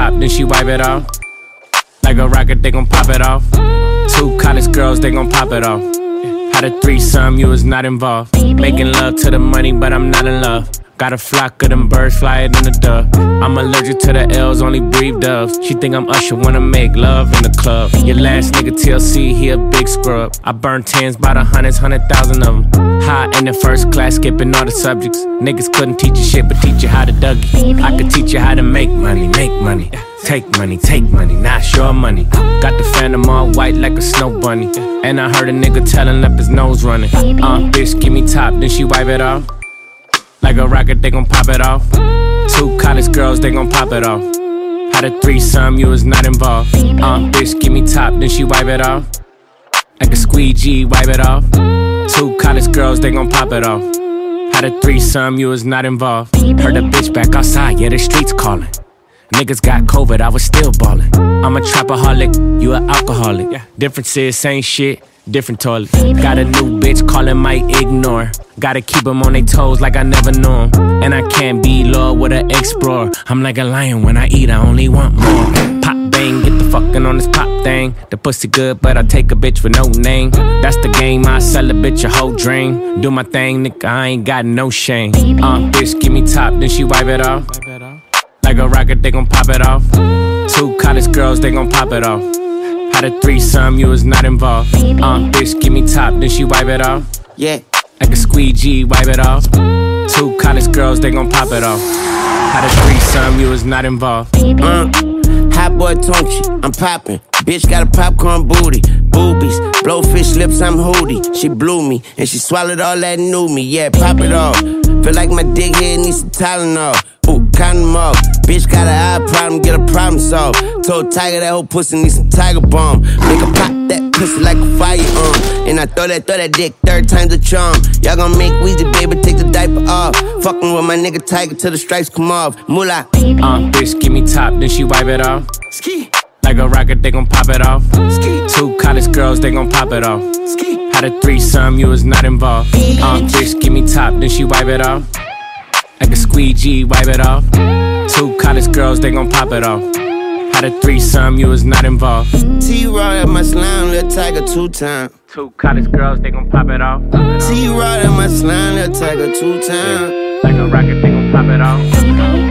top, then she wipe it off. Like a rocket, they gon' pop it off. 2 college girls, they gon' pop it off. Had a threesome, you was not involved. Making love to the money, but I'm not in love. Got a flock of them birds flying in the dove. I'm allergic to the L's, only breathe doves. She think I'm Usher, wanna make love in the club. Your last nigga TLC, he a big scrub. I burn tens by the hundreds, 100,000 of them. High in the first class, skipping all the subjects. Niggas couldn't teach you shit, but teach you how to Dougie. I could teach you how to make money, make money. Take money, not your money. Got the phantom all white like a snow bunny. And I heard a nigga telling up his nose running. Bitch, give me top, then she wipe it off. Like a rocket, they gon' pop it off. 2 college girls, they gon' pop it off. Had a threesome, you was not involved. Bitch, give me top, then she wipe it off. Like a squeegee, wipe it off. 2 college girls, they gon' pop it off. Had a threesome, you was not involved. Heard a bitch back outside, yeah, the streets calling. Niggas got COVID, I was still ballin'. I'm a trapaholic, you an alcoholic. Differences, same shit, different toilet. Got a new bitch, callin' might ignore. Gotta keep them on their toes like I never knew 'em. And I can't be loyal with an explorer. I'm like a lion, when I eat, I only want more. Pop bang, get the fucking on this pop thing. The pussy good, but I take a bitch with no name. That's the game, I sell a bitch a whole dream. Do my thing, nigga, I ain't got no shame. Bitch, give me top, then she wipe it off. Like a rocket, they gon' pop it off. 2 college girls, they gon' pop it off. Had a threesome, you was not involved. Bitch, give me top, then she wipe it off. Yeah. Like a squeegee, wipe it off. 2 college girls, they gon' pop it off. Had a threesome, you was not involved. Hot boy Tonchi, I'm poppin'. Bitch got a popcorn booty. Boobies, blowfish lips, I'm hoodie. She blew me, and she swallowed all that new me. Yeah, pop it off. Feel like my dick head needs some Tylenol. Ooh, count them off. Bitch got an eye problem, get a problem solved. Told Tiger that whole pussy needs some Tiger Balm. Make her pop that pussy like a firearm. And I throw that dick 3 times the charm. Y'all gon' make Weezy, baby, take the diaper off. Fucking with my nigga Tiger till the stripes come off. Moolah. Bitch, give me top, then she wipe it off. Ski. Like a rocket, they gon' pop it off. Ski. 2 college girls, they gon' pop it off. Ski. Had a threesome, you was not involved. Bitch, give me top, then she wipe it off. Like a squeegee, wipe it off. 2 college girls, they gon' pop it off. Had a threesome, you was not involved. T-Raw at my slime, Lil Tiger 2 times. 2 college girls, they gon' pop it off. T-Raw at my slime, Lil Tiger 2 times. Like a rocket, they gon' pop it off.